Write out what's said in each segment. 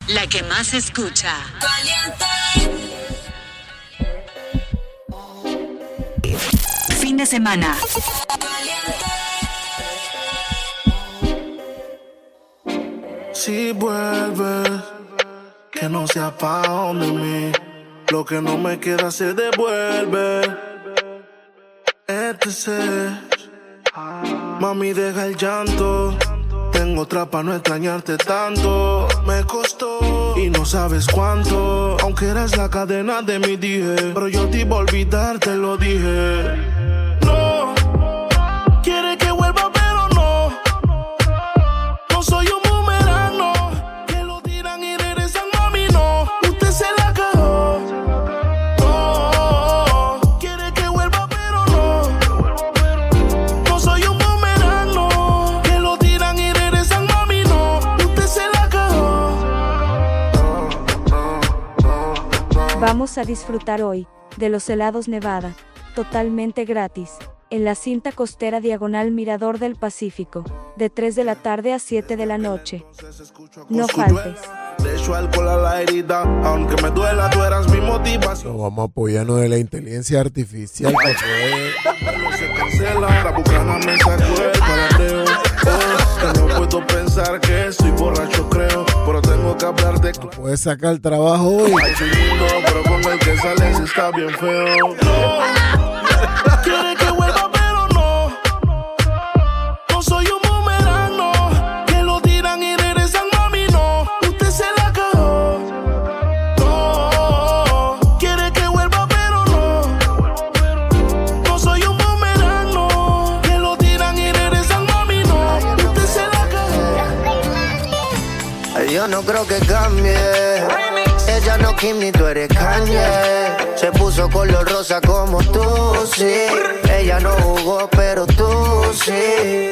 La que más se escucha. Fin de semana. Si vuelves, que no sea pa' donde mí. Lo que no me queda se devuelve. Mami, deja el llanto. Tengo otra pa' no extrañarte tanto. Me costó y no sabes cuánto. Aunque eres la cadena de mi dije, pero yo te iba a olvidar, te lo dije. No, quiere que vuelva pero no. No soy un boomerang, no. Que lo tiran y regresan, mami, no. Usted se la cagó. No, quiere que vuelva pero no. No soy un boomerang, no. Que lo tiran y regresan, mami, no. Usted se la cagó. Vamos a disfrutar hoy de los helados Nevada, totalmente gratis, en la cinta costera diagonal Mirador del Pacífico, de 3 de la tarde a 7 de la noche. No faltes. Le echo alcohol a la herida, aunque me duela, tú eras mi motivación. No, vamos a apoyarnos de la inteligencia artificial para poder. No se cancela, la bucana me sacó el paladeo. Que no puedo pensar que soy borracho, creo, pero tengo que hablar de... Puedes sacar el trabajo hoy. Ay, soy lindo, pero con el que sales está bien feo. No, quiere que vuelva, pero no. No soy un boomerang, no. Que lo tiran y regresan, mami, no. Usted se la cagó. No, quiere que vuelva, pero no. No soy un boomerang, no. Que lo tiran y regresan, mami, no. Usted se la cagó. Ay, yo no creo que cambie. Ella no Kim ni tú eres Kanye. Se puso color rosa como tú, sí. Ella no jugó, pero tú sí.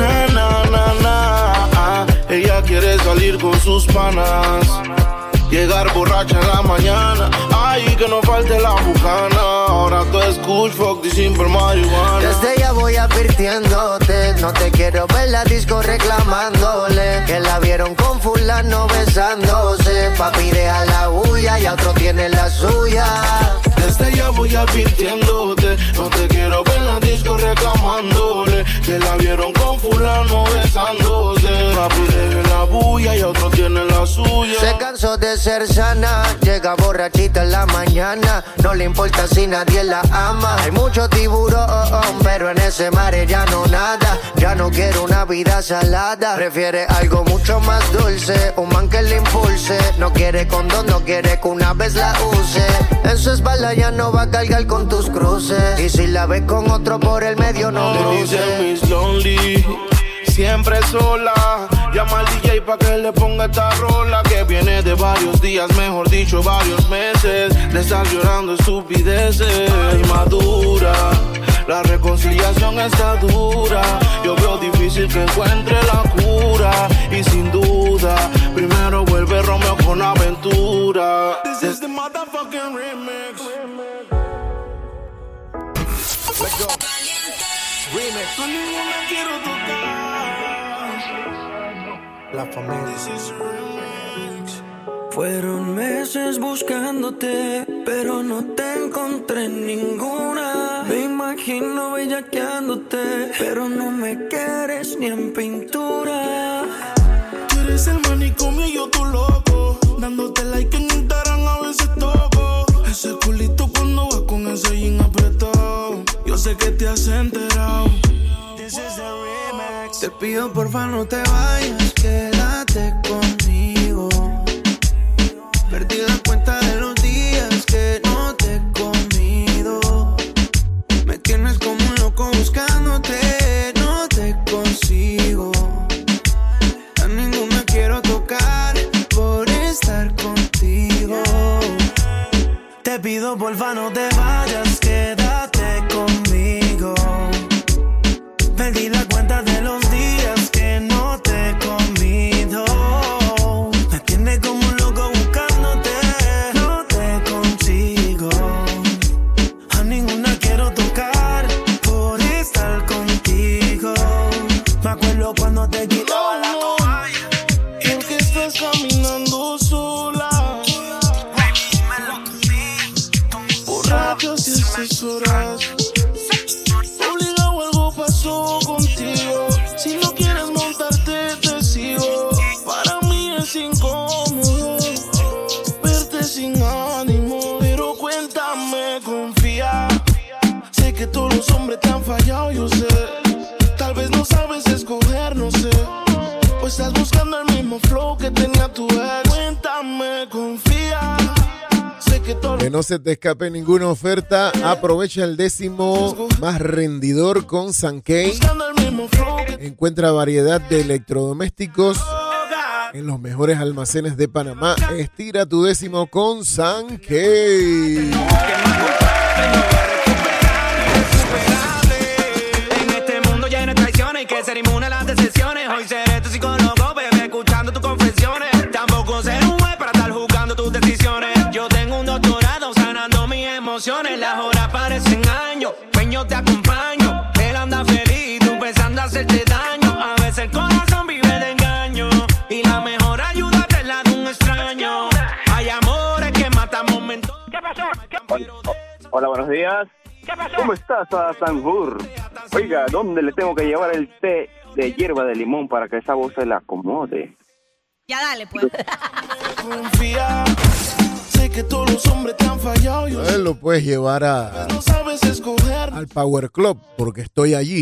Ella quiere salir con sus panas, llegar borracha en la mañana. Ay, que no falte la bucana. Ahora tú es kush, fuck y simple marihuana. Desde ya voy advirtiéndote. No te quiero ver la disco reclamándole que la vieron con fulano besándose. Papi, deja la bulla y a otro tiene la suya. Desde ya voy advirtiéndote. No te quiero ver la disco reclamándole que la vieron con fulano besándose. Papi, deja la bulla y a otro tiene la suya. Se cansó de ser sana, llega borrachita en la mañana. No le importa si nadie la ama. Hay mucho tiburón, pero en ese mar ella no nada. Ya no quiere una vida salada, prefiere algo mucho más dulce. Un man que le impulse. No quiere condón, no quiere que una vez la use. En su espalda ya no va a cargar con tus cruces. Y si la ves con otro por el medio no le cruce. dicen Miss Lonely, siempre sola. Llama al DJ pa' que le ponga esta rola, que viene de varios días, mejor dicho varios meses, de estar llorando estupideces. Madura, la reconciliación está dura. Yo veo difícil que encuentre la cura. Y sin duda, primero vuelve Romeo con Aventura. This is the motherfucking remix. Let's go. Remix. Con ninguna quiero tocar. La familia. This is remix. Fueron meses buscándote, pero no te encontré en ninguna. Me imagino bellaqueándote, pero no me quieres ni en pintura. Tú eres el manicomio y yo tu loco, dándote like en Instagram a veces toco. Ese culito cuando vas con ese jean apretado, yo sé que te has enterado. This is the remix. Te pido porfa no te vayas, quédate conmigo. Perdí la cuenta de los días que no te he comido. Me tienes como un loco buscándote, no te consigo. A ninguna quiero tocar por estar contigo. Te pido porfa no te vayas, quédate conmigo. Perdí la cuenta de los días que no te he comido. Me tienes como un loco buscándote, no te consigo. A ninguna quiero tocar por estar contigo. Me acuerdo cuando te quitaba la toalla. Porque estás caminando solo. hombres te han fallado, yo sé. Tal vez no sabes escoger, no sé. O estás buscando el mismo flow que tenía tu ex. Cuéntame, confía. Sé que todo... Que no se te escape ninguna oferta. Aprovecha el 10º más rendidor con Sankey. Encuentra variedad de electrodomésticos en los mejores almacenes de Panamá. Estira tu 10º con Sankey. En este mundo lleno de traiciones, hay que ser inmune a las decepciones. Hoy seré tu psicólogo, bebé, escuchando tus confesiones. Tampoco seré un juez para estar juzgando tus decisiones. Yo tengo un doctorado sanando mis emociones. Las horas parecen años, sueños te acompaño. Él anda feliz, tú pensando hacerte daño. A veces el corazón vive de engaño y la mejor ayuda es la de un extraño. Hay amores que matan momentos. ¿Qué pasó? Hola, buenos días. ¿Qué pasó? ¿Cómo estás, Sanjur? Oiga, ¿dónde le tengo que llevar el té de hierba de limón para que esa voz se la acomode? Ya dale, pues. Confía. Sé que todos los hombres te han fallado, yo sé. Lo puedes llevar No sabes escoger. al Power Club porque estoy allí.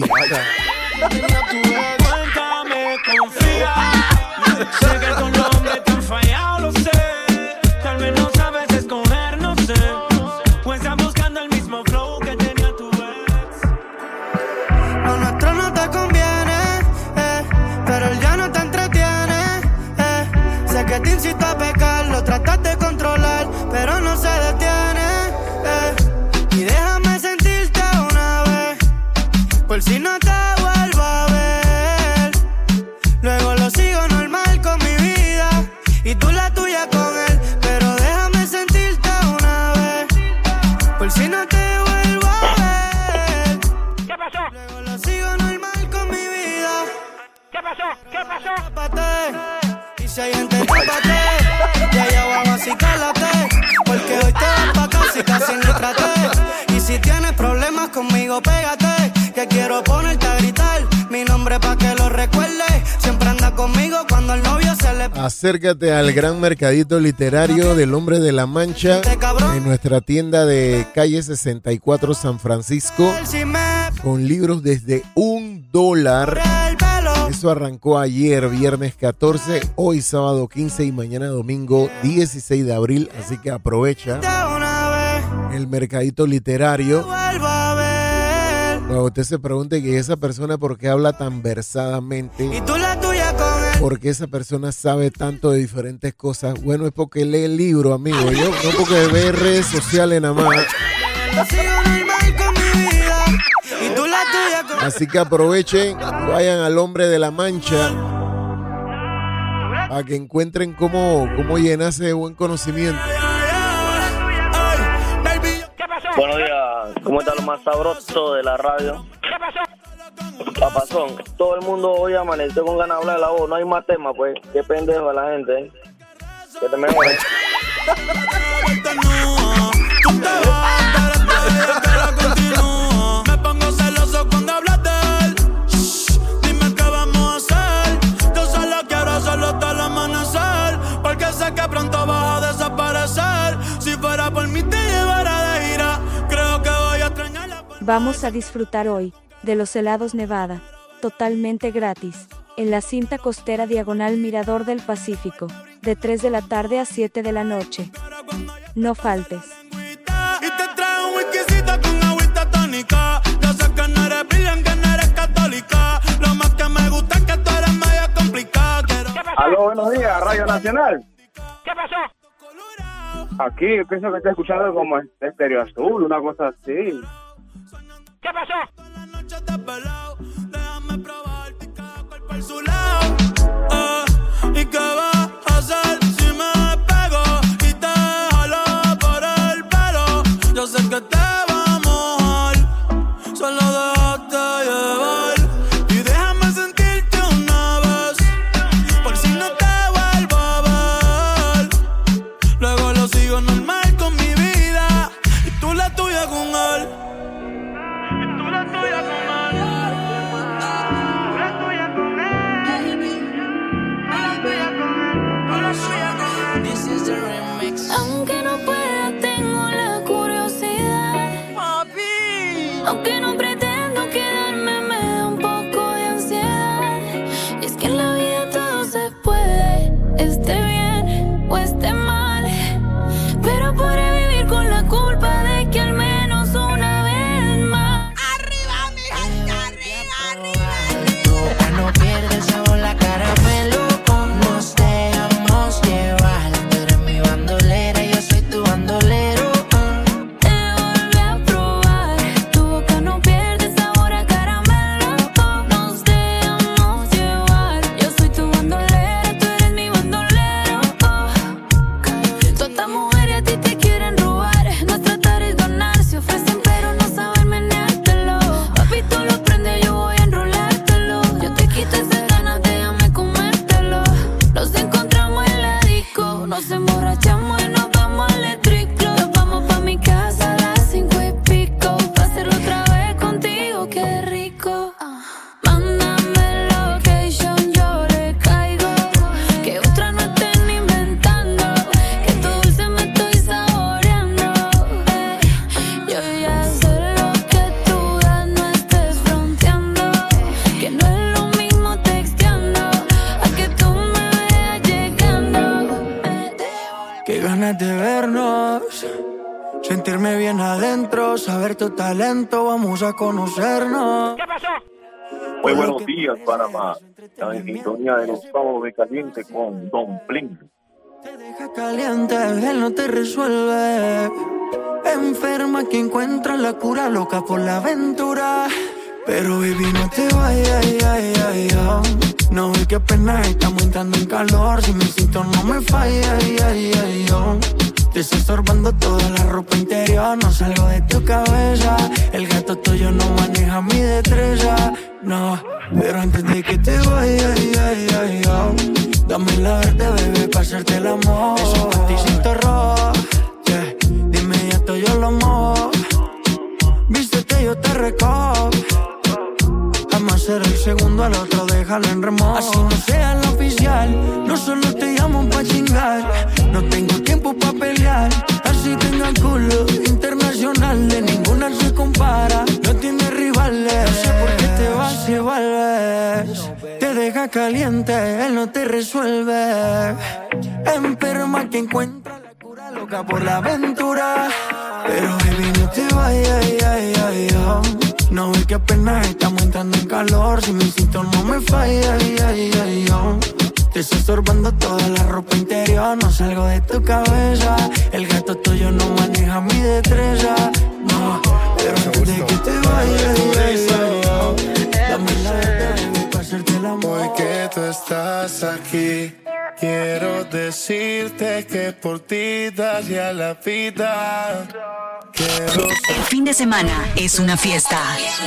Cuéntame, confía. Sé que con los hombres te han fallado, lo sé. Tal vez no sabes escoger, no sé. Pues estás buscando el mismo flow que tenía tu ex. Lo nuestro no te conviene, pero él ya no te entretiene. Sé que te incito a pecar, lo tratas de controlar, pero no se detiene. Y déjame sentirte una vez, por si no te vuelvo a ver. Luego lo sigo normal con mi vida y tú la tuya con él. Pero déjame sentirte una vez, por si no te vuelvo a ver. ¿Qué pasó? Luego lo sigo normal con mi vida. ¿Qué pasó? ¿Qué pasó? Tápate, y si hay gente, tápate. Y allá abajo así cálate, porque hoy te vas pa' casa y casi ni traté. Y si tienes problemas conmigo, pégate, que quiero ponerte a gritar mi nombre pa' que lo recuerdes. Siempre anda conmigo cuando el novio se le... Acércate al gran mercadito literario del Hombre de la Mancha en nuestra tienda de calle 64 San Francisco con libros desde $1. Eso arrancó ayer, viernes 14, hoy sábado 15 y mañana domingo 16 de abril. Así que aprovecha el mercadito literario. Cuando usted se pregunte que esa persona por qué habla tan versadamente, porque esa persona sabe tanto de diferentes cosas, bueno, es porque lee el libro, amigo. Yo no porque ve redes sociales nada más. Así que aprovechen, vayan al Hombre de la Mancha a que encuentren cómo llenarse de buen conocimiento. Buenos días, ¿cómo está lo más sabroso de la radio? ¿Qué pasó? Papazón, todo el mundo hoy amaneció con ganas de hablar de la voz, no hay más tema, pues. Qué pendejo la gente, ¿eh? Que te mejores. Me pongo celoso cuando hablas de él. Dime qué vamos a hacer. Yo solo quiero solo hasta el amanecer, porque sé que pronto vas a desaparecer. Si fuera por mí te llevara de gira. Creo que voy a extrañarla. Vamos a disfrutar hoy de los helados Nevada, totalmente gratis, en la cinta costera diagonal Mirador del Pacífico, de 3 de la tarde a 7 de la noche. No faltes. Y te trae un whiskycito con agüita tónica. Yo sé que no eres virgen, que no eres católica. Lo más que me gusta es que tú eres medio complicada. Aló, buenos días, Radio Nacional. ¿Qué pasó? Aquí, pienso que estoy escuchando como Estéreo Azul, una cosa así. ¿Qué pasó? Déjame probar cada cual por su lado. ¿Y qué vas a hacer si me pego y te jalo por el pelo? Yo sé que te va a mojar, solo déjate llevar. Y déjame sentirte una vez, por si no te vuelvo a ver. Luego lo sigo normal con mi vida y tú la tuya con él. Aunque no pueda, tengo la curiosidad. Aunque no pretenda O se emborrachamos y nos vamos al Electric Club. Nos vamos pa' mi casa a las 5:00 pa' hacerlo otra vez contigo, qué rico. Mándame location, yo le caigo. Que otra no estén inventando. Que tu dulce me estoy saboreando. Yo ya sé lo que tú das, no estés fronteando. Que no es lo mismo texteando a que tú me veas llegando. Qué ganas de vernos, sentirme bien adentro, saber tu talento, vamos a conocernos. ¿Qué pasó? Muy buenos días, Panamá. Está en sintonía de los sábados de caliente con Don Plin. Te deja caliente, él no te resuelve. Enferma que encuentra la cura, loca por la aventura. Pero baby, no te vayas, no ves que apenas estamos entrando en calor. Si mi instinto no me falla, te está estorbando toda la ropa interior. No salgo de tu cabeza, el gato tuyo no maneja mi destreza. No, pero antes de que te vayas, dame la verde, bebé, pa' hacerte el amor. Eso paticito rojo, yeah. De inmediato yo lo mojo. Vístete, yo te recojo. Vamos a hacer el segundo, al otro déjalo en remojo. Así no sea la oficial, no solo te llamo pa' chingar. No tengo tiempo pa' pelear, así tenga culo internacional. De ninguna se compara, no tiene rivales. No sé por qué te vas y vuelves. Te deja caliente, él no te resuelve. Enferma que encuentra la cura, loca por la aventura. Pero baby, no te vayas, no ves que apenas estamos entrando en calor. Si mi instinto no me falla, te está estorbando toda la ropa interior. No salgo de tu cabeza, el gato tuyo no maneja mi destreza. No, pero antes de que te vayas, dame la verde para hacerte el amor. Hoy que tú estás aquí, quiero decirte que por ti daría la vida. El fin de semana es una fiesta.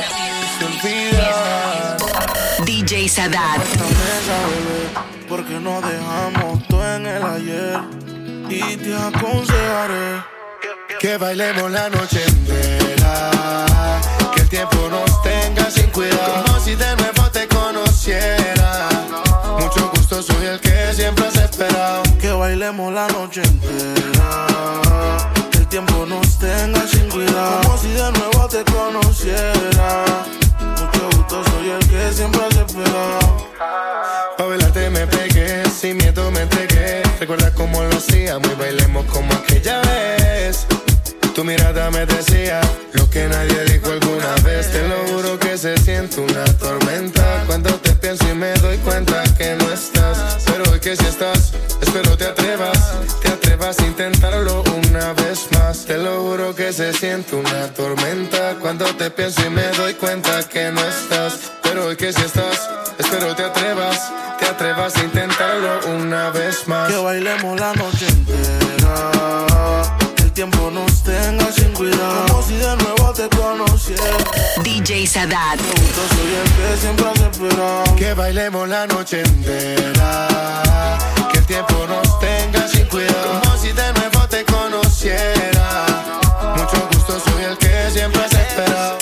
DJ Sadat. Porque no dejamos todo en el ayer. Y te aconsejaré que bailemos la noche entera. Que el tiempo nos tenga sin cuidado, como si de nuevo te conociera. Mucho gusto, soy el que siempre has esperado. Que bailemos la noche entera. El tiempo nos tenga sin cuidado, como si de nuevo te conociera. Mucho gusto, soy el que siempre has esperado. Pa' bailarte me pegué, sin miedo me entregué. Recuerda cómo lo hacíamos y bailemos como aquella vez. Tu mirada me decía lo que nadie dijo alguna vez. Te lo juro que se siente una tormenta cuando te pienso y me doy cuenta que no estás. Pero hoy que si estás, espero te atrevas a intentarlo una vez más. Te lo juro que se siente una tormenta cuando te pienso y me doy cuenta que no estás. Pero hoy que si estás, espero te atrevas a intentarlo una vez más. Que bailemos la noche entera, el tiempo nos tenga sin cuidado, como si de nuevo te conociera. DJ Sadat. Soy el que siempre has esperado. Que bailemos la noche entera, que el tiempo nos tenga sin cuidado, como si de nuevo te conociera. Mucho gusto, soy el que siempre has esperado.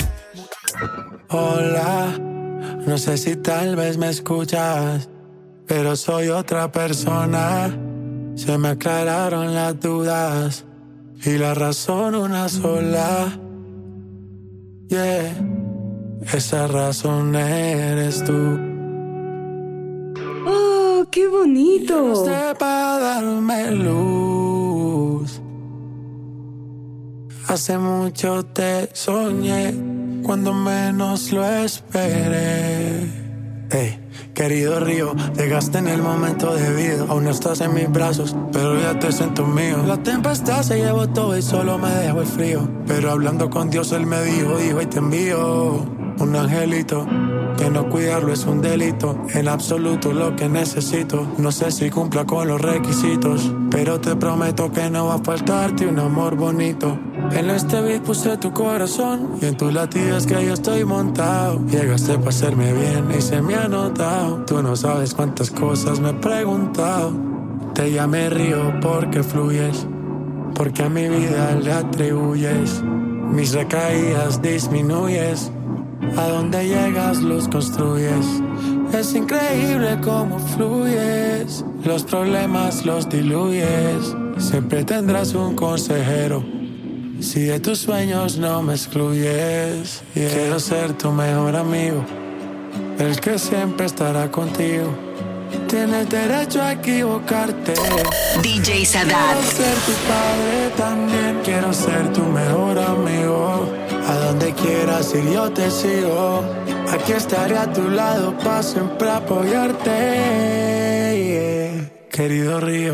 Hola, no sé si tal vez me escuchas, pero soy otra persona. Se me aclararon las dudas y la razón una sola. Yeah, esa razón eres tú. ¡Oh, qué bonito! Llegaste para darme luz. Hace mucho te soñé, cuando menos lo esperé. Hey, querido río, llegaste en el momento debido. Aún no estás en mis brazos, pero ya te siento mío. La tempestad se llevó todo y solo me dejó el frío. Pero hablando con Dios él me dijo, y te envío un angelito. Que no cuidarlo es un delito. En absoluto lo que necesito. No sé si cumpla con los requisitos, pero te prometo que no va a faltarte un amor bonito. En este beat puse tu corazón y en tus latidos que yo estoy montado. Llegaste para hacerme bien y se me ha notado. Tú no sabes cuántas cosas me he preguntado. Te llamé río porque fluyes, porque a mi vida le atribuyes. Mis recaídas disminuyes, a donde llegas los construyes. Es increíble cómo fluyes, los problemas los diluyes. Siempre tendrás un consejero, si de tus sueños no me excluyes. Quiero ser tu mejor amigo, el que siempre estará contigo. Tienes derecho a equivocarte. DJ Sadat. Quiero ser tu padre también, quiero ser tu mejor amigo. A donde quieras ir yo te sigo. Aquí estaré a tu lado para siempre apoyarte, yeah. Querido Río.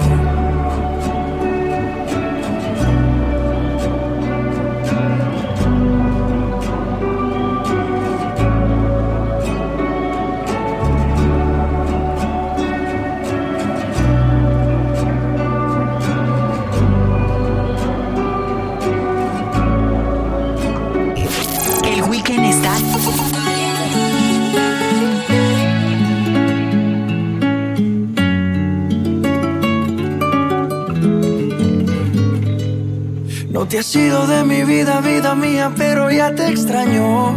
No te has ido de mi vida, vida mía, pero ya te extraño.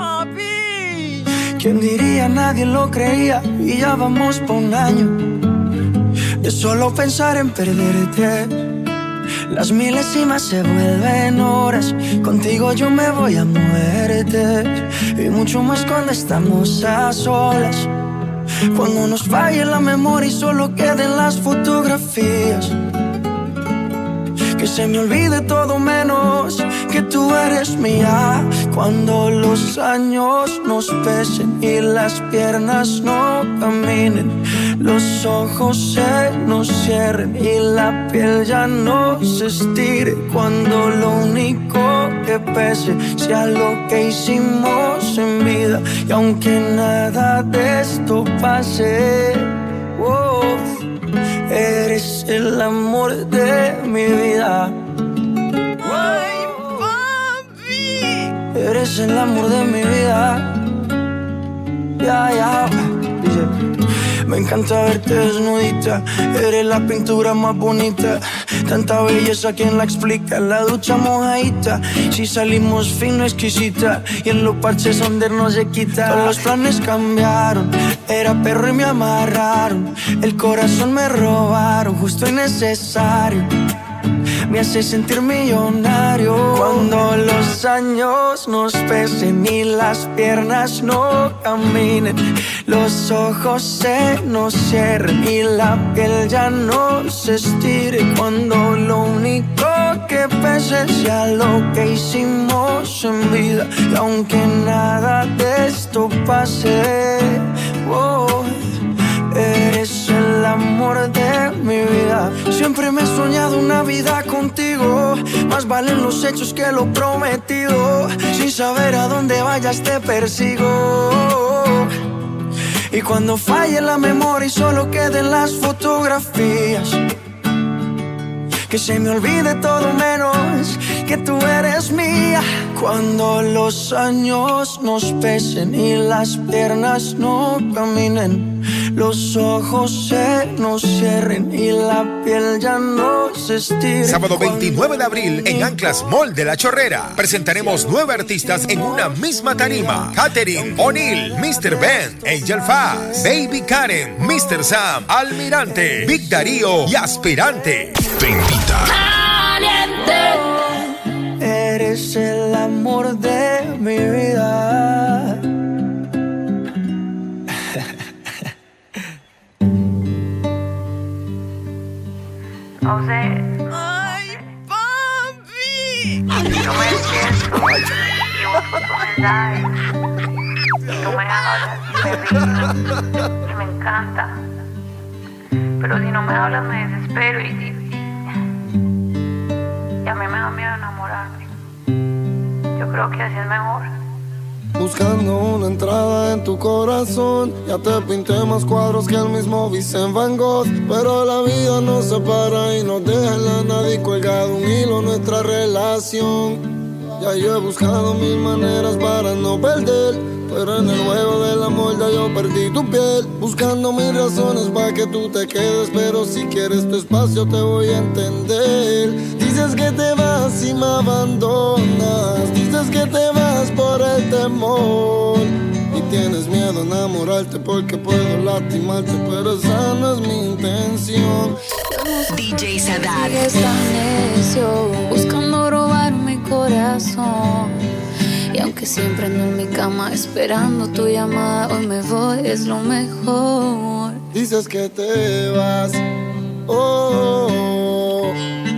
Papi. ¿Quién diría? Nadie lo creía y ya vamos por un año de solo pensar en perderte. Las milésimas se vuelven horas, contigo yo me voy a muerte. Y mucho más cuando estamos a solas, cuando nos falle la memoria y solo queden las fotografías. Que se me olvide todo menos que tú eres mía. Cuando los años nos pesen y las piernas no caminen, los ojos se nos cierren y la piel ya no se estire. Cuando lo único que pese sea lo que hicimos en vida. Y aunque nada de esto pase, oh, eres el amor de mi vida. Ay, papi. Eres el amor de mi vida. Ya, ya. Dice, me encanta verte desnudita. Eres la pintura más bonita. Tanta belleza, ¿quién la explica? La ducha mojadita, si salimos fino, exquisita. Y en los parches donde no se quita. Todos los planes cambiaron, era perro y me amarraron. El corazón me robaron, justo y necesario. Me hace sentir millonario. Cuando los años nos pesen y las piernas no caminen, los ojos se nos cierren y la piel ya no se estire. Cuando lo único que pese sea lo que hicimos en vida. Y aunque nada de esto pase, oh, eres el amor de mi vida. Siempre me he soñado una vida contigo. Más valen los hechos que lo prometido. Sin saber a dónde vayas te persigo. Y cuando falle la memoria y solo queden las fotografías, que se me olvide todo menos que tú eres mía. Cuando los años nos pesen y las piernas no caminen, los ojos se nos cierren y la piel ya no se estire. Sábado 29 de abril en Anclas Mall de La Chorrera presentaremos 9 artistas en una misma tarima: Katherine, O'Neal, Mr. Ben, Angel Faz, Baby Karen, Mr. Sam, Almirante, Big Darío y Aspirante. Te invita. Eres el amor de mi vida. No sé. ¡Ay, papi! Tú me despierto y busco tu mensaje. Y tú me hablas y me río y me encanta. Pero si no me hablas me desespero y a mí me da miedo enamorarme. Yo creo que así es mejor. Buscando una entrada en tu corazón, ya te pinté más cuadros que el mismo Vincent Van Gogh. Pero la vida nos separa y nos deja en la nada y colgado un hilo nuestra relación. Ya yo he buscado mil maneras para no perder, pero en el juego del amor ya yo perdí tu piel. Buscando mil razones para que tú te quedes, pero si quieres tu espacio te voy a entender. Dices que te vas y me abandonas, dices que te vas por el temor y tienes miedo a enamorarte porque puedo lastimarte, pero esa no es mi intención. DJ Sadat. Sigues tan necio, buscando robar mi corazón. Y aunque siempre ando en mi cama esperando tu llamada, hoy me voy, es lo mejor. Dices que te vas, oh,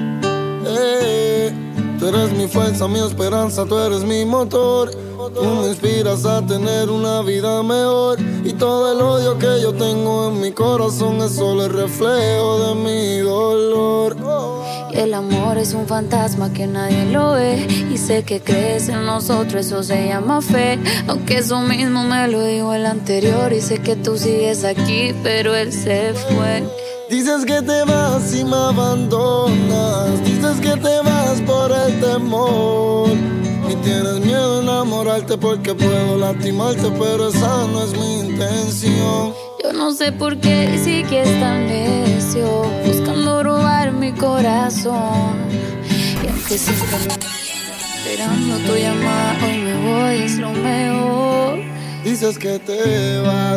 tú eres mi fuerza, mi esperanza, tú eres mi motor. Tú me inspiras a tener una vida mejor. Y todo el odio que yo tengo en mi corazón es solo el reflejo de mi dolor. Y el amor es un fantasma que nadie lo ve. Y sé que crees en nosotros, eso se llama fe. Aunque eso mismo me lo dijo el anterior. Y sé que tú sigues aquí, pero él se fue. Dices que te vas y me abandonas, dices que te vas por el temor y tienes miedo a enamorarte porque puedo lastimarte, pero esa no es mi intención. Yo no sé por qué sigues tan necio, buscando robar mi corazón. Y aunque siempre me esperando tu llamada, hoy me voy, es lo mejor. Dices que te vas,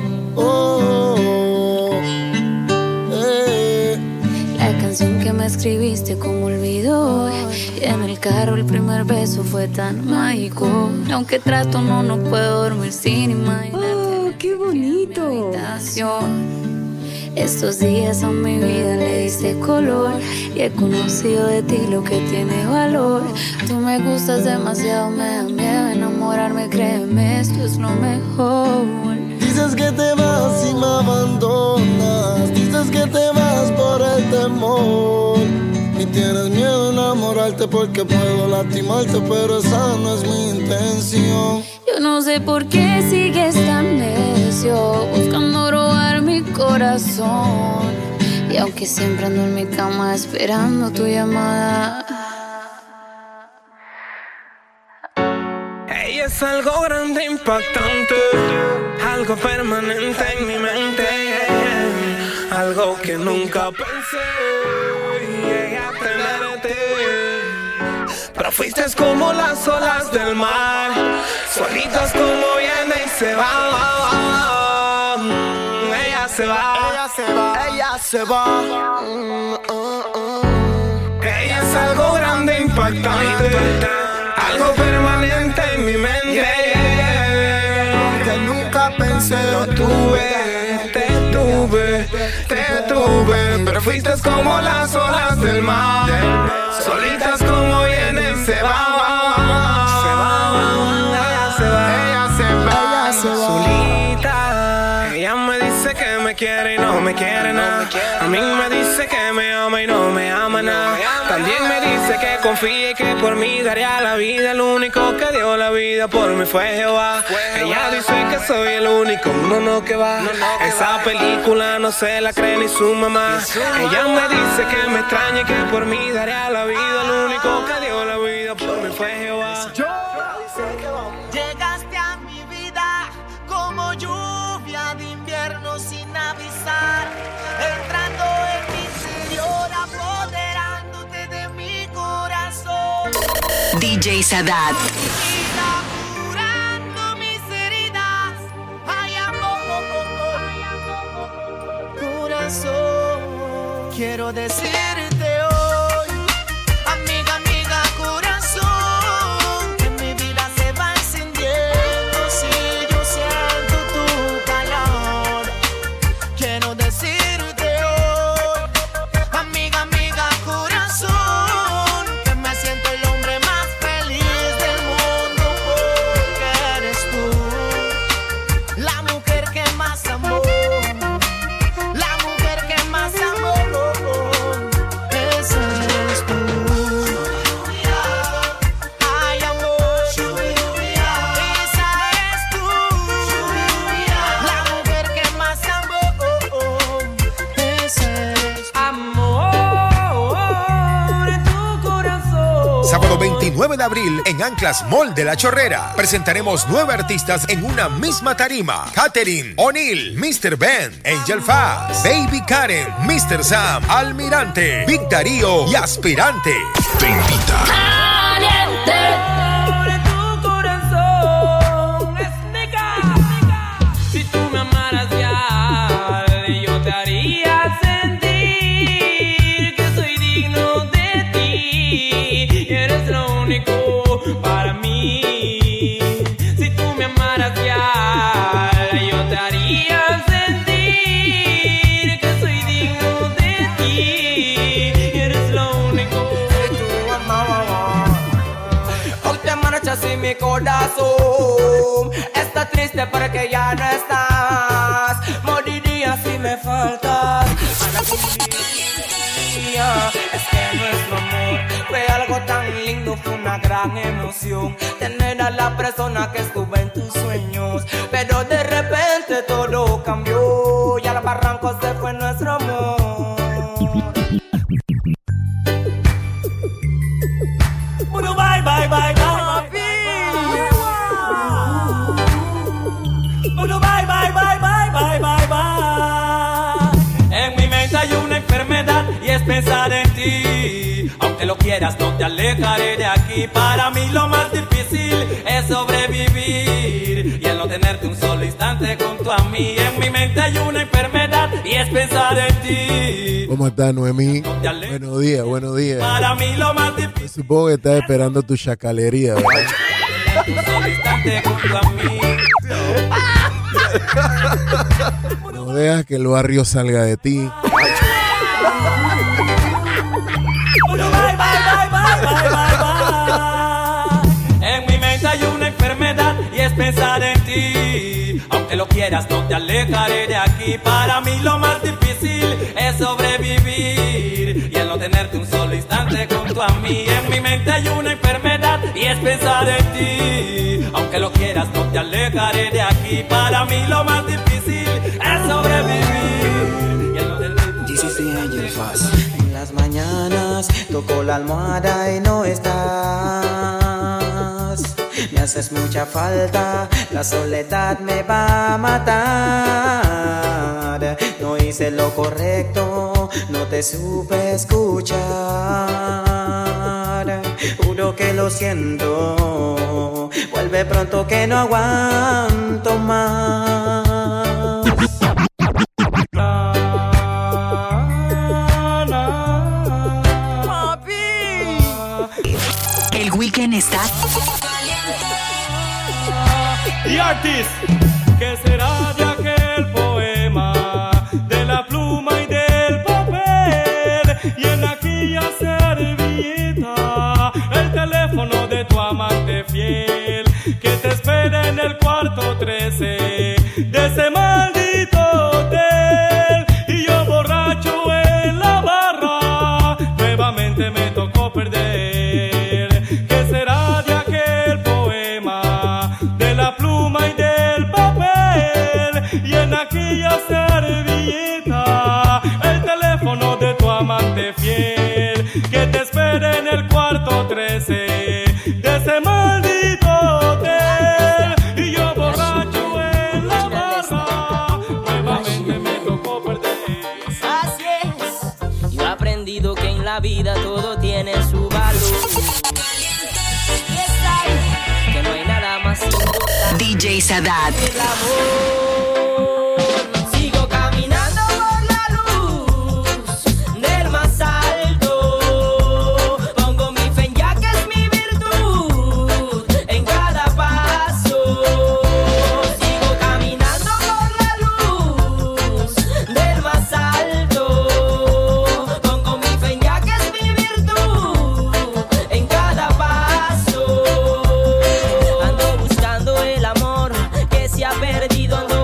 oh, La canción que me escribiste como olvidó. Y en el carro el primer beso fue tan mágico. Y aunque trato no puedo dormir sin imaginarte. ¡Oh, qué bonito! Estos días a mi vida le diste color. Y he conocido de ti lo que tiene valor. Tú me gustas demasiado, me da miedo enamorarme, créeme, esto es lo mejor. Dices que te vas y me abandonas, dices que te vas por el temor y tienes miedo a enamorarte porque puedo lastimarte, pero esa no es mi intención. Yo no sé por qué sigues tan necio, buscando robar mi corazón. Y aunque siempre ando en mi cama esperando tu llamada. Ella es algo grande, impactante, algo permanente en mi mente, algo que nunca pensé llegué a tenerte. Pero fuiste como las olas del mar, solitas como viene y se va. Ella se va, ella se va, ella se va. Ella es algo grande, impactante, algo permanente en mi mente, que nunca pensé. Lo tuve, te tuve, pero fuiste como las olas del mar, solitas como vienen, se va, ella se va, solita. Ella me dice que me quiere y no me quiere nada. A mí me dice que me ama y no me ama nada. También me dice que confíe y que por mí daría la vida. El único que dio la vida por mí fue Jehová. Ella dice que soy el único, no que va. Esa película no se la cree ni su mamá. Ella me dice que me extraña y que por mí daría la vida. El único que dio la vida por mí fue Jehová. Llegaste a mi vida como lluvia de invierno sin avisar, entrando en mi interior, apoderándote de mi corazón. DJ Sadat. Curando mis heridas. Ay, amor, corazón. Quiero decirte hoy, amiga, amiga, corazón, que mi vida se va encendiendo si yo siento tu calor. Quiero decirte hoy, amiga, amiga, corazón, que me siento el hombre más feliz del mundo porque eres tú, la mujer que más amó, la mujer que más amó. Sábado 29 de abril en Anclas Mall de La Chorrera. Presentaremos 9 artistas en una misma tarima. Katherine, O'Neal, Mr. Ben, Angel Faz, Baby Karen, Mr. Sam, Almirante, Big Darío y Aspirante. Te invita. Si tú me amaras ya, yo te haría sentir que soy digno de ti. Eres lo único para mí. Si tú me amaras ya, yo te haría sentir que soy digno de ti. Eres lo único que tú amabas. Hoy te marchas y mi corazón está triste porque ya no estás. Moriría si me faltas. Es que nuestro amor fue algo tan lindo, fue una gran emoción. Tener a la persona que estuvo en tus sueños, pero de repente todo cambió y al barranco se fue nuestro amor. Bueno, bye, bye, bye, bye. Bueno, bye, bye, bye, bye, bye, bye, bye. En mi mente hay una enfermedad y es pensar en ti. Aunque lo quieras, no te alejaré de aquí. Para mí lo más difícil es sobrevivir y el no tenerte un solo instante junto a mí. En mi mente hay una enfermedad y es pensar en ti. ¿Cómo estás, Noemí? Buenos días, buenos días. Para mí lo más difícil. Supongo que estás esperando tu chacalería, ¿verdad? Un solo instante junto a mí. No dejas que el barrio salga de ti. En mi mente hay una enfermedad y es pensar en ti. Aunque lo quieras, no te alejaré de aquí. Para mí lo más difícil es sobrevivir y el no tenerte un solo instante junto a mí. En mi mente hay una enfermedad y es pensar en ti. Aunque lo quieras, no te alejaré de aquí. Para mí lo más difícil es sobrevivir y el no tenerte un solo instante junto a mí. En las mañanas toco la almohada y no estás. Me haces mucha falta, la soledad me va a matar. No hice lo correcto, no te supe escuchar. Juro que lo siento, vuelve pronto que no aguanto más. El weekend está Y Artis, ¿qué será de aquel poema? De la pluma y del papel. Y en aquella servilleta el teléfono de tu amante fiel, que te espera en el cuarto 13 de ese maldito hotel. Y yo borracho en la barra, nuevamente me tocó perder. ¿Qué será de aquel poema? De la pluma y del papel. Y en aquella servilleta el teléfono de tu amante fiel, que te espera en el cuarto 13 de ese maldito hotel. Y yo borracho en la barra, nuevamente me tocó perder. Así es, yo he aprendido que en la vida todo tiene su valor. Y está ahí, que no hay nada más importante. DJ Sadat. El amor. Sigo caminando por la luz del más alto. Pongo mi fe en ya que es mi virtud en cada paso. Sigo caminando por la luz del más alto. Pongo mi fe en ya que es mi virtud en cada paso. Ando buscando el amor que se ha perdido, ando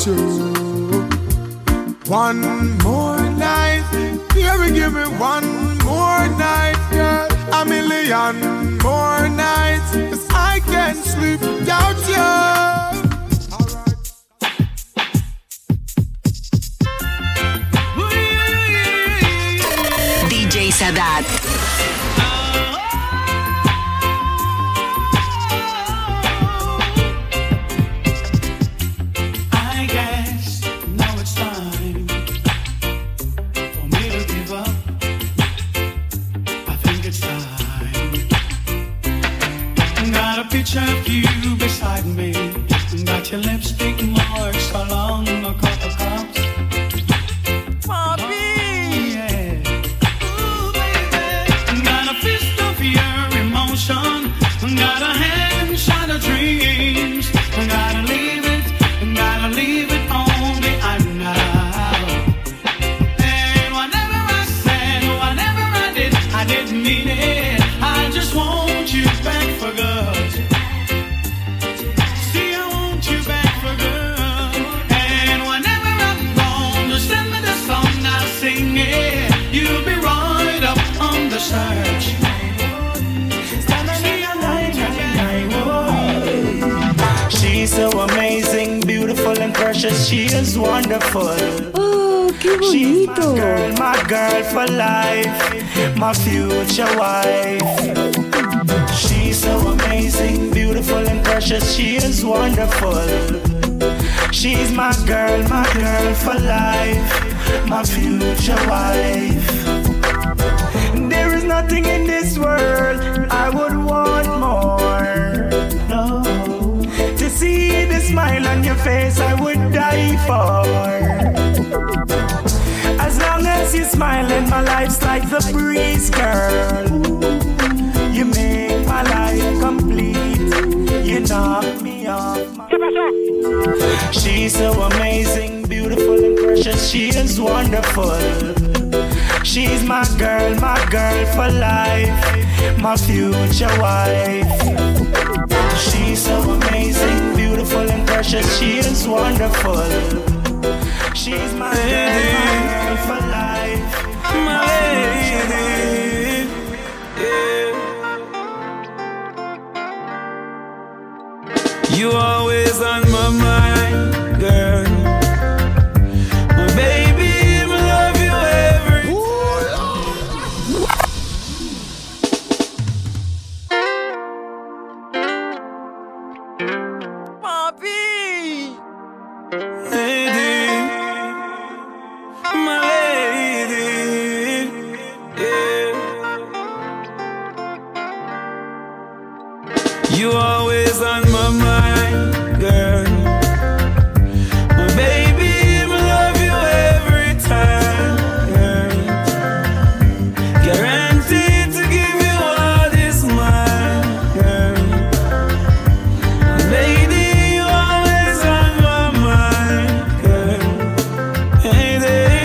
you. One more night, baby, give me one more night, yeah. A million more nights, 'cause I can't sleep without you. DJ Sadat. I guess now it's time for me to give up. I think it's time. Got a picture of you beside me. Got your lipstick marks along a couple cups. Got a handshot of dreams. Gotta leave it on behind now. And whatever I said, whatever I did, I didn't mean it. I just want you back for good. See, I want you back for good. And whenever I'm gone, just send me the song, I'll sing it. You'll be right up on the search. She's so amazing, beautiful and precious. She is wonderful. Oh, qué bonito. She's my girl for life, my future wife. She's so amazing, beautiful and precious. She is wonderful. She's my girl for life, my future wife. There is nothing in this world I would want more. No. To see the smile on your face, I would die for. As long as you smile and my life's like the breeze, girl. You make my life complete. You knock me off. She's so amazing, beautiful and precious. She is wonderful. She's my girl for life, my future wife. She's so amazing, beautiful and precious. She is wonderful. She's my girl for life, my lady. Yeah. You always on my mind, girl. Baby, I love you every time. You always on my mind, girl. Baby, I love you every time, girl. Guaranteed to give you all this mine, girl. Lady, you always on my mind, girl. Hey there,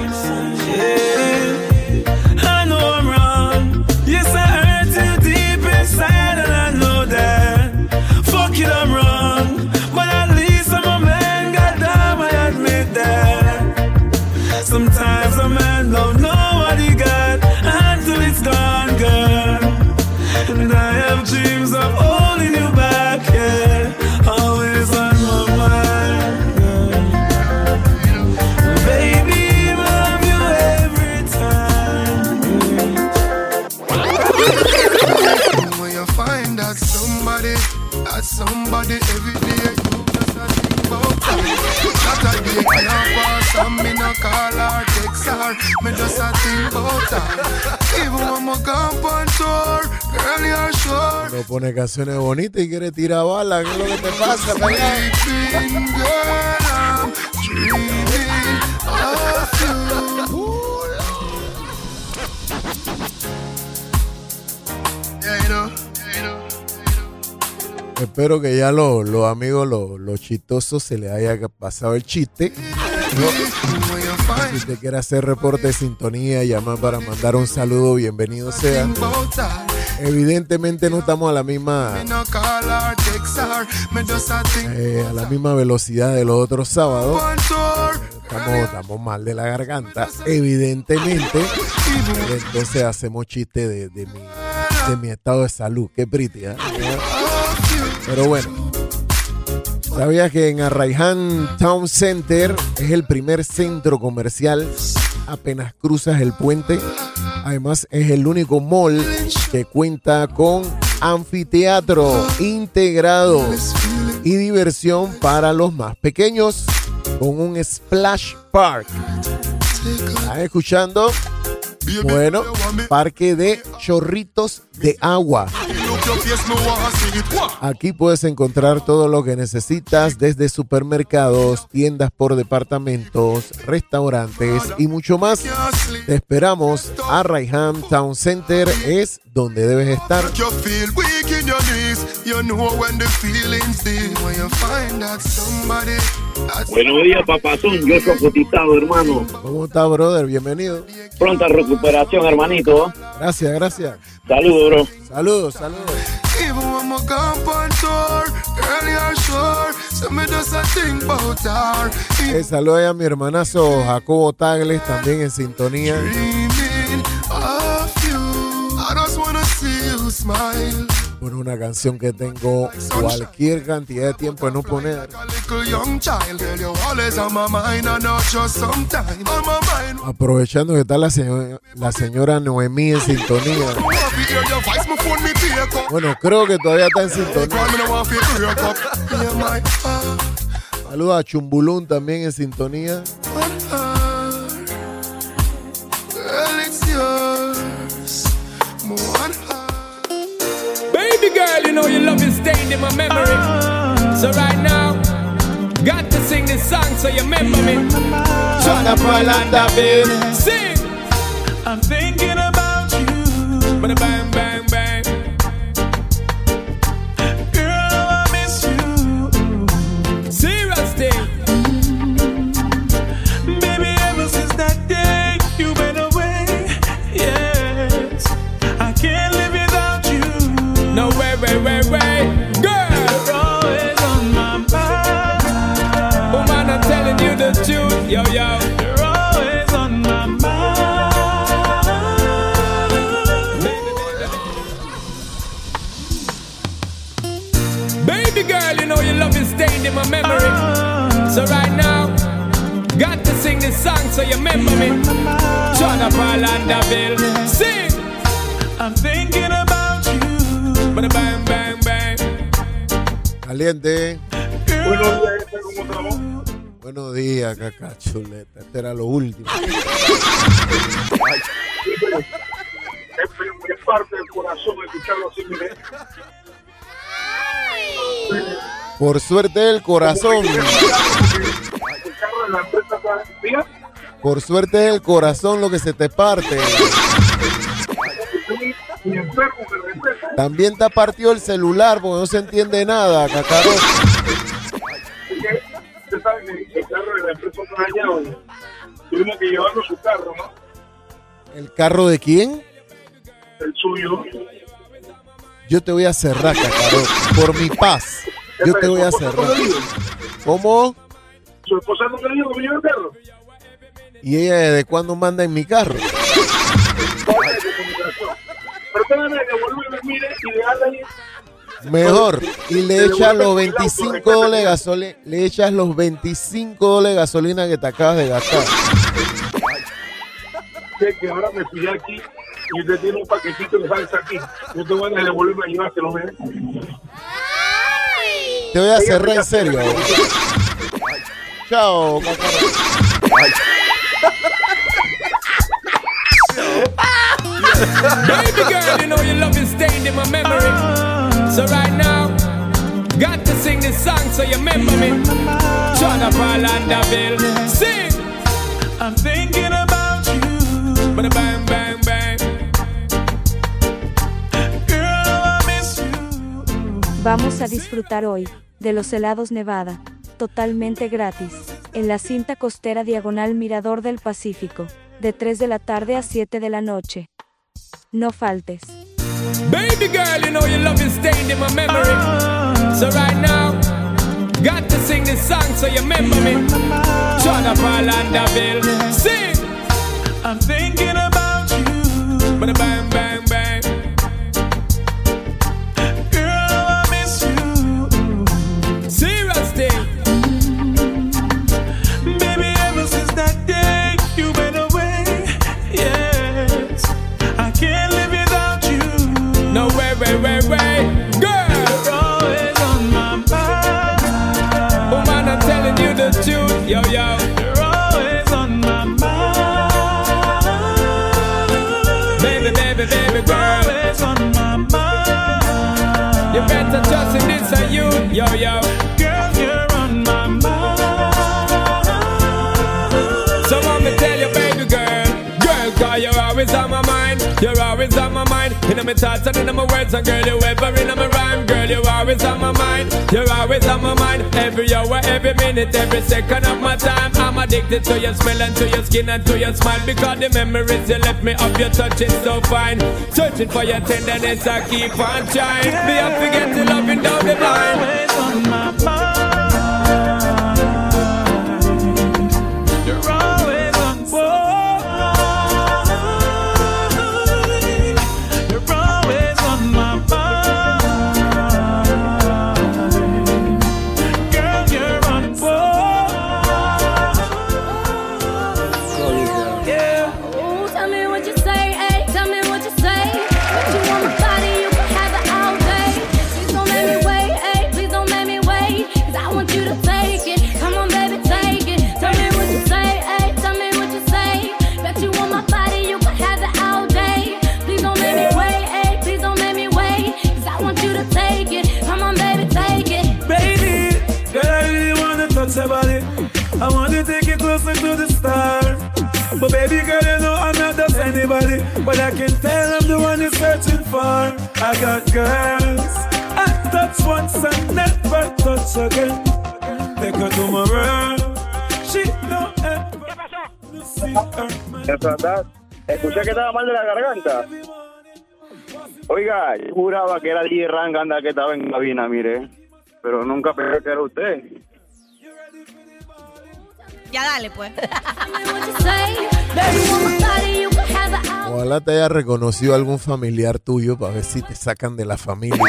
yeah. I know I'm wrong. Yes, I hurt you deep inside, and I know that. Fuck it, I'm wrong, but at least I'm a man, goddamn, I admit that. Sometimes a man don't know what he got until it's gone, girl. And I have dreams of holding you back, yeah. Always on my mind, girl. Baby, I love you every time, When you find that somebody every day, you just a think about that. That a day I have pass and me no call her, text her, me just a think about that. Even when I'm gone on tour, girl, you're sure. No pone canciones bonitas y quiere tirar bala. ¿Qué es lo que te pasa, Sleeping girl, I'm dreaming of you. Yeah, you know. Espero que ya los amigos, los chistosos, se les haya pasado el chiste. Si usted quiere hacer reporte de sintonía, llamar para mandar un saludo, bienvenido sea. Evidentemente no estamos a la misma velocidad de los otros sábados. Estamos mal de la garganta, evidentemente. Entonces hacemos chiste de mi estado de salud. Qué pretty, ¿eh? Pero bueno, ¿sabías que en Arraiján Town Center es el primer centro comercial apenas cruzas el puente? Además es el único mall que cuenta con anfiteatro integrado y diversión para los más pequeños, con un splash park. ¿Están escuchando? Bueno, parque de chorritos de agua. Aquí puedes encontrar todo lo que necesitas, desde supermercados, tiendas por departamentos, restaurantes y mucho más. Te esperamos. Arraiján Town Center es donde debes estar. Buenos días, papazón. Yo soy cotizado, hermano. ¿Cómo está, brother? Bienvenido. Pronta recuperación, hermanito. Gracias, gracias. Saludos, bro. Saludos, saludos. Saludos a mi hermanazo Jacobo Tagles, también en sintonía. Bueno, una canción que tengo cualquier cantidad de tiempo en no poner. Aprovechando que está la señora Noemí en sintonía. Bueno, creo que todavía está en sintonía. Saludos a Chumbulún también en sintonía. Baby girl, you know your love is stained in my memory. So right now, got to sing this song so you remember me. Chanapalanda, baby. Sing. I'm thinking about you. Bada bang, bang, bang. Girl, I miss you. Serious thing. Baby, ever since that day you went away, yes, I can't live without you. No way, girl, you're always on my mind. Oh man, I'm telling you the truth, yo. You're always on my mind. Baby girl, you know your love is stained in my memory. So right now, got to sing this song so you remember me. Chana Palandaville, sing. I'm thinking about you. Bada bang, bang, bang. Caliente. Buenos días, ¿cómo estamos? Buenos días, cacachuleta. Este era lo último. Es parte del corazón escucharlo así, mire. Por suerte del corazón. Por suerte del corazón lo que se te parte. También te partió el celular porque no se entiende nada, cacarón. Usted sabe que el carro de la empresa está dañado. Tuvimos que llevarlo su carro, ¿no? ¿El carro de quién? El suyo. Yo te voy a cerrar, cacarón. Por mi paz. Yo te voy a cerrar. ¿Cómo? ¿Su esposa no te dijo que me lleve el carro? ¿Y ella desde cuándo manda en mi carro? Pero tengan que devolverme, mire, y dejarla ahí. Mejor. Y le echas los $25 de gasolina. Le echas los $25 de gasolina que te acabas de gastar. Sé que ahora me fui aquí y usted tiene un paquetito de salsa aquí. Yo te voy a devolverme a llevártelo, ¿ves? Te voy a cerrar en serio. Chao, cacarón. Baby girl, you know your love is stained in my memory. So right now, got to sing this song so you remember me. Chana Palandaville, sing. I'm thinking about you. Bada bang, bang, bang. Girl, I miss you. Vamos a disfrutar hoy de los helados Nevada, totalmente gratis, en la cinta costera diagonal Mirador del Pacífico, de 3 de la tarde a 7 de la noche. No faltes. Baby girl, you know your love is stained in my memory. So right now, got to sing this song so you remember me. John of Orlandoville, sing. I'm thinking about you. Bada bang, bang, bang. Girl, I miss you. Serious thing. Baby, ever since that day you went away, yes, I can't live without you. No way, girl. You're always on my mind. Woman, I'm telling you the truth, yo. You're always on my mind. Baby You're girl. always on my mind. You better trust in this and you, yo. Girl, you're on my mind. So let me tell you, baby girl, cause you're always on my mind. You're always on my mind. In my thoughts and in my words, and girl, you ever in my rhyme. Girl, you're always on my mind. You're always on my mind. Every hour, every minute, every second of my time. I'm addicted to your smell and to your skin and to your smile. Because the memories you left me of your touch is so fine. Searching for your tenderness, I keep on trying. Me, I forget to loving down the line. Always on my mind. You're always on my mind. You're always on my mind. Girl, you're on Yeah. Ooh, tell me what you say, ayy. Tell me what you say. What you want my body, you can have it all day. Please don't make me wait, ayy. Please don't make me wait. 'Cause I want you to take it. Come on, baby, take it. Tell me what you say, ayy. Tell me what you say. Bet you want my body, you can have it all day. Please don't make me wait, ayy. Please don't make me wait. 'Cause I want you to take it. Come on, baby, take it. baby. Girl, I really wanna touch your body. I wanna take you closer to the stars. But baby girl, you know I'm not just anybody. But I can tell I'm the one you're searching for. I got girls I touch once and never touch again. Take her to my world. She don't ever see her. Es verdad. Escuché que estaba mal de la garganta. Oiga, yo juraba que era DJ Ranganda que estaba en cabina, mire. Pero nunca pensé que era usted. Ya dale, pues. Ojalá te haya reconocido algún familiar tuyo para ver si te sacan de la familia.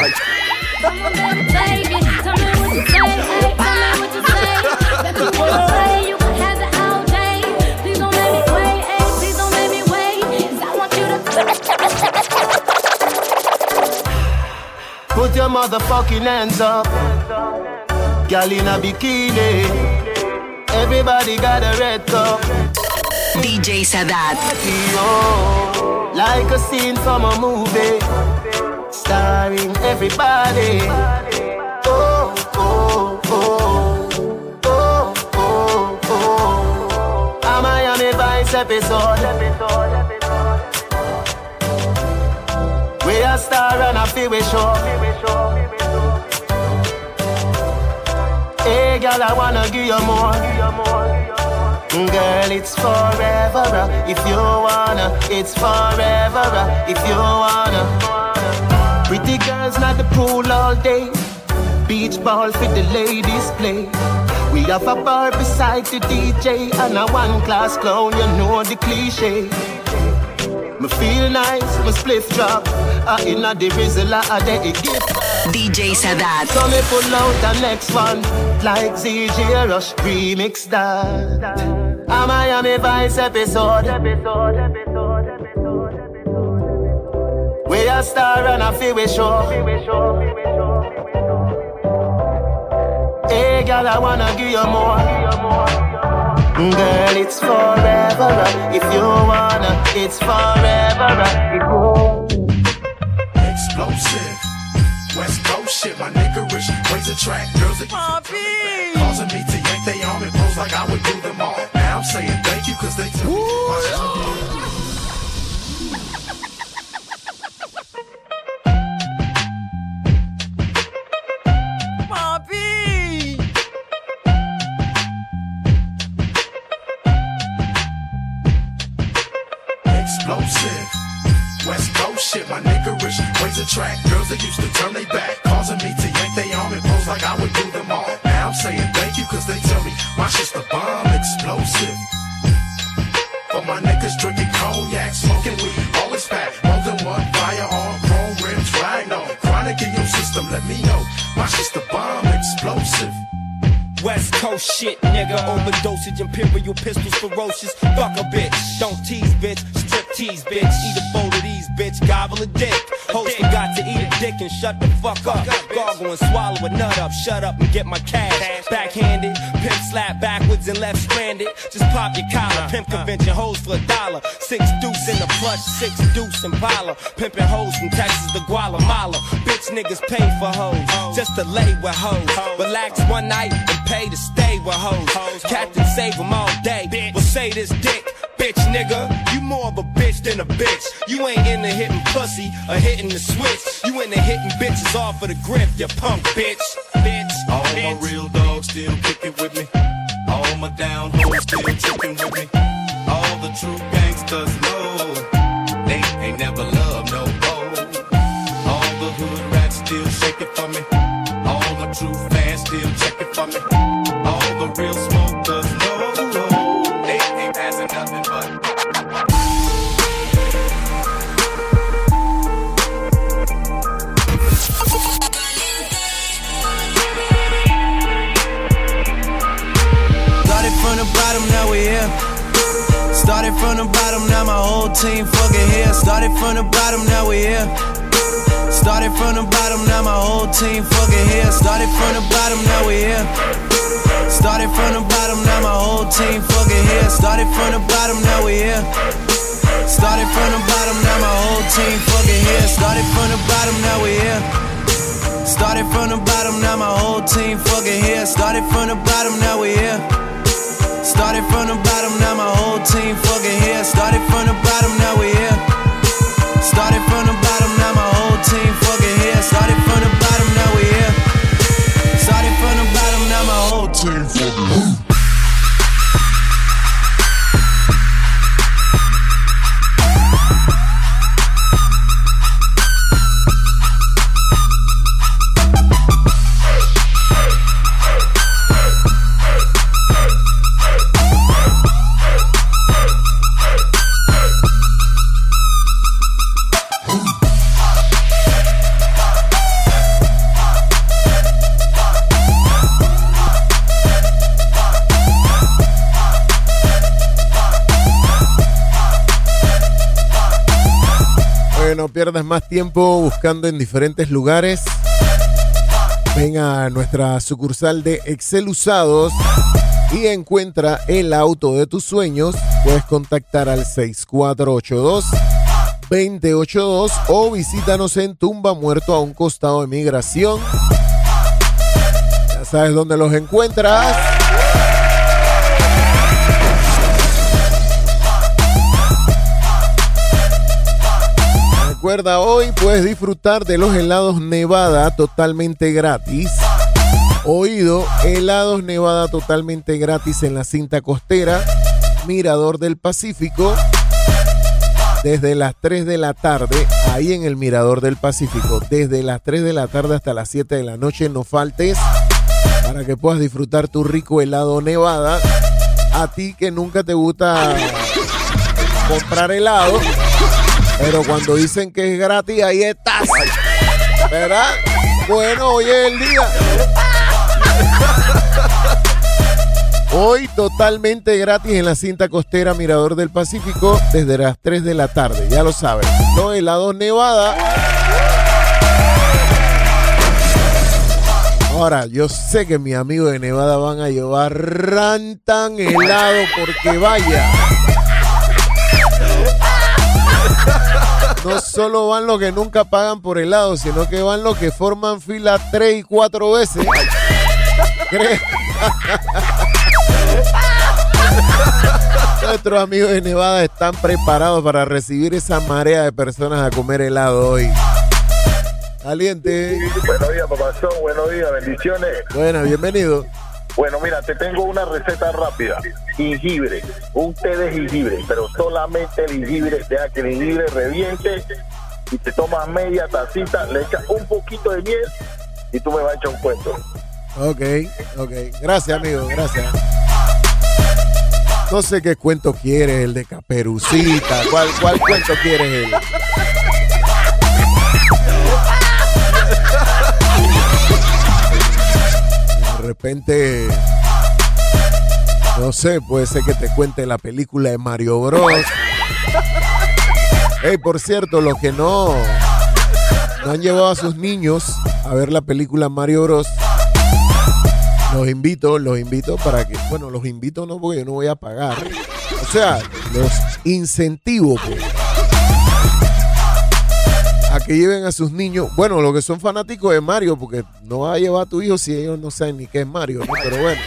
Put your motherfucking hands up. Girl in a bikini. Everybody got a red cup. DJ Sadat. Oh, like a scene from a movie, starring everybody. Oh, oh, oh, oh, oh, oh. A Miami Vice episode. We a star and a feel we show. Hey, girl, I wanna give you more. Girl, it's forever. If you wanna, it's forever. If you wanna. Pretty girls not the pool all day. Beach ball for the ladies play. We have a bar beside the DJ and a one-class clown, you know the cliche. Me feel nice, me spliff drop. Inna the Rizla, the gift. DJ Sadat. So me pull out the next one, like ZJ Rush remix that. A Miami Vice episode. We a star and a feel we show. Hey girl, I wanna give you more. Girl, it's forever. If you wanna, it's forever. Explosive, West Coast shit, my nigga rich, ways to track girls that causing me to yank they arm and pose like I would do them all. Now I'm saying thank you cause they took me. Explosive, West Coast shit, my nigga rich. niggerish ways attract girls that used to turn their back, causing me to yank they arm and pose like I would do them all. Now I'm saying thank you cause they tell me my shit's the bomb explosive. For my niggas drinking cognac, smoking weed, always pack, more than one firearm, chrome rims, riding on. Chronic in your system, let me know. My shit's the bomb explosive. West Coast shit, nigga. Overdosage, imperial pistols, ferocious. Fuck a bitch. Don't tease, bitch. Strip tease, bitch. Eat a bowl of these, bitch. Gobble a dick. Host forgot to eat a dick and shut the fuck up. Gargle and swallow a nut up. Shut up and get my cash. Backhanded. Pimp slap backwards and left stranded. Just pop your collar. Pimp convention hoes for $1. 6 deuce in the plush. 6 deuce in Impala. Pimping hoes from Texas to Guatemala. Bitch niggas pay for hoes. Just to lay with hoes. Relax one night and pay to stay with hoes. Captain save them all day. Well say this dick, bitch nigga. You more of a bitch than a bitch. You ain't into hitting pussy or hitting the switch. You into hitting bitches off of the grip, you punk bitch. Bitch. All my real dogs still kicking with me. All my down hoes still tricking with me. All the true gangsters know they ain't never loved no hoe. All the hood rats still shaking for me. All my true fans still checking for me. All the real smokers know they ain't passing nothing but. Started from the bottom, now we here. Started from the bottom, now my whole team fucking here. Started from the bottom, now we here. Started from the bottom, now my whole team fucking here. Started from the bottom, now we here. Started from the bottom, now my whole team fucking here. Started from the bottom, now we here. Started from the bottom, now my whole team fucking here. Started from the bottom, now we here. Started from the bottom, now my whole team fucking here. Started from the bottom, now we here. Started from the bottom, now my whole team fucking here. Started from the bottom, now we here. Started from the bottom, now my whole team fucking here. Started from the bottom, now we here. Started from the bottom, now my whole team fucking here. No pierdas más tiempo buscando en diferentes lugares. Ven a nuestra sucursal de Excel Usados y encuentra el auto de tus sueños. Puedes contactar al 6482-2082 o visítanos en Tumba Muerto a un costado de Migración. Ya sabes dónde los encuentras. Recuerda, hoy puedes disfrutar de los helados Nevada totalmente gratis. Oído, helados Nevada totalmente gratis en la cinta costera, Mirador del Pacífico, desde las 3 de la tarde, ahí en el Mirador del Pacífico, desde las 3 de la tarde hasta las 7 de la noche, no faltes para que puedas disfrutar tu rico helado Nevada. A ti que nunca te gusta comprar helado, pero cuando dicen que es gratis, ahí estás, ¿verdad? Bueno, hoy es el día. Hoy totalmente gratis en la cinta costera Mirador del Pacífico desde las 3 de la tarde, ya lo saben. Los helados Nevada. Ahora, yo sé que mis amigos de Nevada van a llevar rantan helado porque vaya. No solo van los que nunca pagan por helado, sino que van los que forman fila 3 y 4 veces. Nuestros amigos de Nevada están preparados para recibir esa marea de personas a comer helado hoy. Caliente. Buenos días, papazón. Buenos días, bendiciones. Bueno, bienvenido. Bueno, mira, te tengo una receta rápida. Jengibre, un té de jengibre, pero solamente el jengibre, deja que el jengibre reviente y te tomas media tacita, le echas un poquito de miel y tú me vas a echar un cuento. Ok. Gracias, amigo, gracias. No sé qué cuento quieres, el de Caperucita. ¿Cuál cuento quieres él? De repente, no sé, puede ser que te cuente la película de Mario Bros. Hey, por cierto, los que no han llevado a sus niños a ver la película Mario Bros, los invito para que, bueno, los invito no porque yo no voy a pagar. O sea, los incentivo pues, a que lleven a sus niños, bueno, los que son fanáticos de Mario, porque no vas a llevar a tu hijo si ellos no saben ni qué es Mario, ¿no? Pero bueno.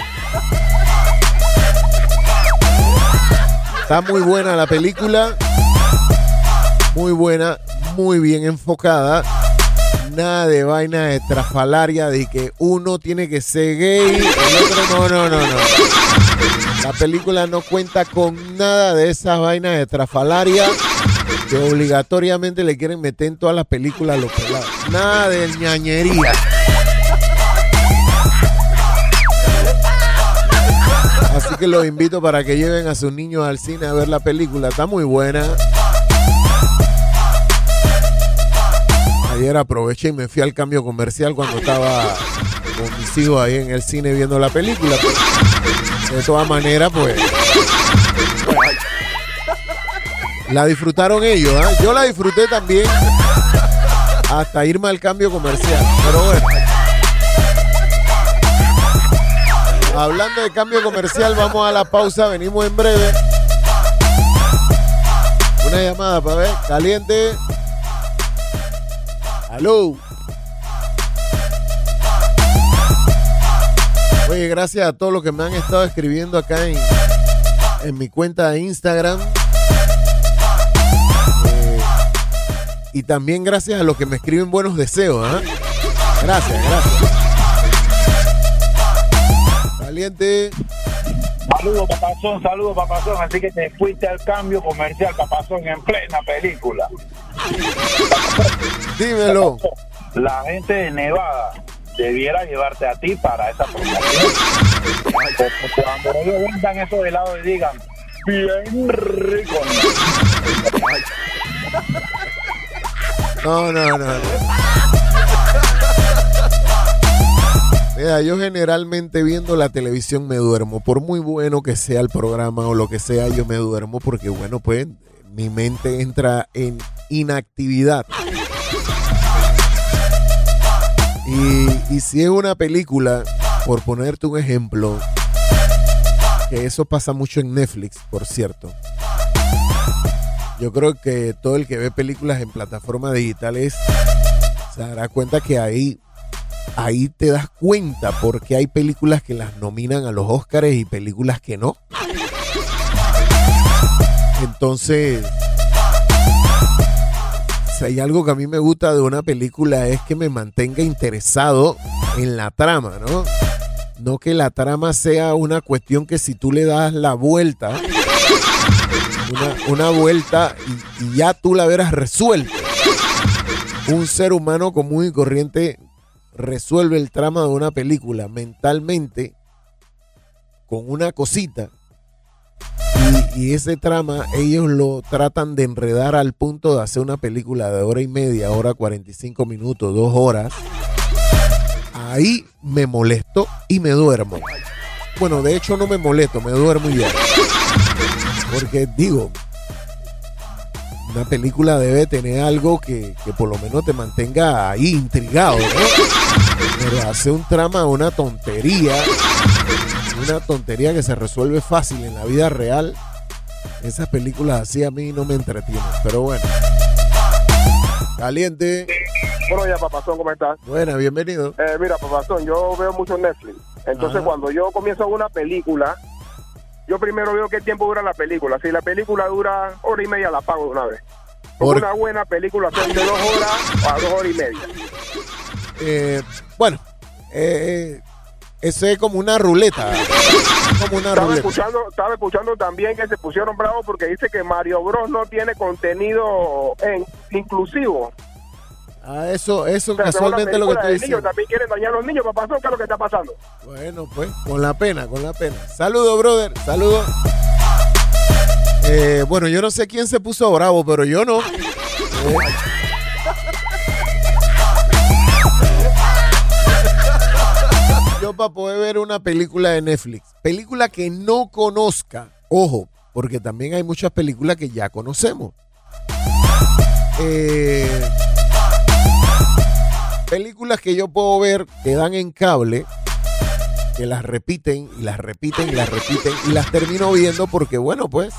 Está muy buena la película, muy buena, muy bien enfocada. Nada de vaina de estrafalaria de que uno tiene que ser gay, el otro no. La película no cuenta con nada de esas vainas de estrafalaria que obligatoriamente le quieren meter en todas las películas a los pelados. Nada de ñañería. Así que los invito para que lleven a sus niños al cine a ver la película. Está muy buena. Ayer aproveché y me fui al cambio comercial cuando estaba con mis hijos ahí en el cine viendo la película. Pues, de todas maneras, pues la disfrutaron ellos, ¿eh? Yo la disfruté también hasta irme al cambio comercial. Pero bueno, hablando de cambio comercial, vamos a la pausa, venimos en breve. Una llamada para ver, caliente. ¡Aló! Oye, gracias a todos los que me han estado escribiendo acá en mi cuenta de Instagram. Y también gracias a los que me escriben buenos deseos, ¿eh? Gracias. Caliente. Saludos, papazón. Así que te fuiste al cambio comercial, papazón, en plena película. Dímelo. La gente de Nevada debiera llevarte a ti para esa promoción. Cuando ellos vendan esos helados y digan, bien rico. No. Mira, yo generalmente viendo la televisión me duermo. Por muy bueno que sea el programa o lo que sea, yo me duermo porque, bueno, pues mi mente entra en inactividad. Y si es una película, por ponerte un ejemplo, que eso pasa mucho en Netflix, por cierto. Yo creo que todo el que ve películas en plataformas digitales se dará cuenta que ahí te das cuenta porque hay películas que las nominan a los Óscares y películas que no. Entonces, si hay algo que a mí me gusta de una película es que me mantenga interesado en la trama, ¿no? No que la trama sea una cuestión que si tú le das la vuelta, una vuelta y ya tú la verás resuelta. Un ser humano común y corriente resuelve el trama de una película mentalmente con una cosita y ese trama ellos lo tratan de enredar al punto de hacer una película de hora y media, hora 45 minutos, 2 horas. Ahí me molesto y me duermo. Bueno, de hecho no me molesto, me duermo y ya. Porque digo, una película debe tener algo que por lo menos te mantenga ahí intrigado, ¿no? Pero hace un trama, una tontería que se resuelve fácil en la vida real. Esas películas así a mí no me entretienen, pero bueno. Caliente. Bueno, ya, papazón, ¿cómo estás? Buena, bienvenido. Mira, papazón, yo veo mucho Netflix. Entonces, cuando yo comienzo una película, yo primero veo qué tiempo dura la película. Si la película dura hora y media, la pago de una vez. Una buena película son de 2 horas a 2 horas y media. Bueno, Eso es como una ruleta. Estaba escuchando también que se pusieron bravos porque dice que Mario Bros no tiene contenido inclusivo. Eso casualmente es lo que estoy diciendo. Niños también quieren dañar a los niños, papá, ¿qué es lo que está pasando? Bueno, pues, con la pena. Saludos, brother, saludos. Bueno, yo no sé quién se puso bravo, pero yo no. Yo para poder ver una película de Netflix, película que no conozca, ojo, porque también hay muchas películas que ya conocemos. Películas que yo puedo ver que dan en cable, que las repiten y las repiten y las repiten y las termino viendo porque, bueno, pues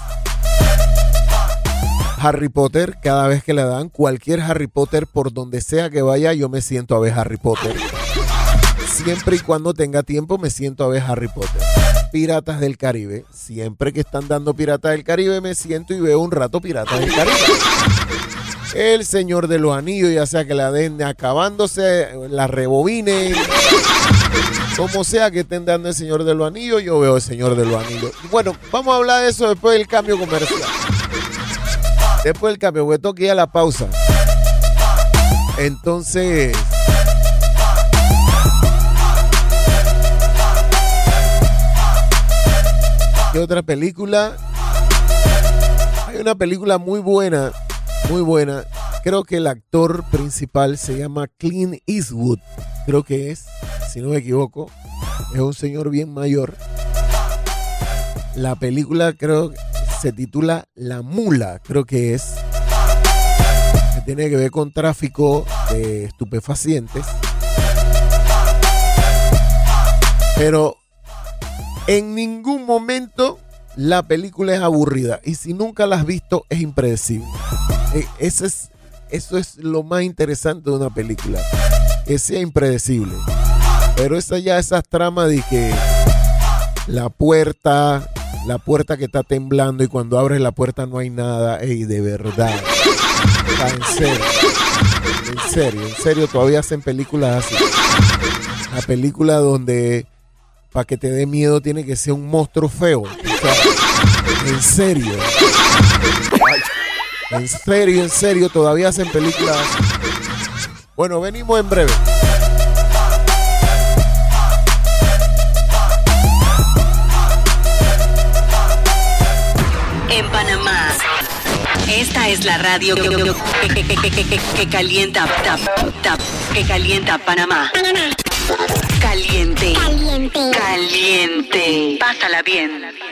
Harry Potter, cada vez que le dan cualquier Harry Potter, por donde sea que vaya, yo me siento a ver Harry Potter. Siempre y cuando tenga tiempo me siento a ver Harry Potter. Piratas del Caribe, siempre que están dando Piratas del Caribe me siento y veo un rato Piratas del Caribe. El Señor de los Anillos, ya sea que la den acabándose, la rebobinen, como sea que estén dando el Señor de los Anillos, yo veo el Señor de los Anillos. Bueno, vamos a hablar de eso después del cambio comercial. Después del cambio, porque tengo que ir a la pausa. Entonces, ¿qué otra película? Hay una película muy buena. Creo que el actor principal se llama Clint Eastwood. Creo que es, si no me equivoco. Es un señor bien mayor. La película creo que se titula La Mula, creo que es. Que tiene que ver con tráfico de estupefacientes. Pero en ningún momento la película es aburrida. Y si nunca la has visto, es impredecible. Eso es lo más interesante de una película. Que sea impredecible. Pero esas tramas de que la puerta que está temblando y cuando abres la puerta no hay nada. Ey, de verdad. En serio, todavía hacen películas así. La película donde para que te dé miedo tiene que ser un monstruo feo. O sea, en serio, todavía hacen películas así. Bueno, venimos en breve. En Panamá, esta es la radio que calienta Panamá. Caliente. Pásala bien.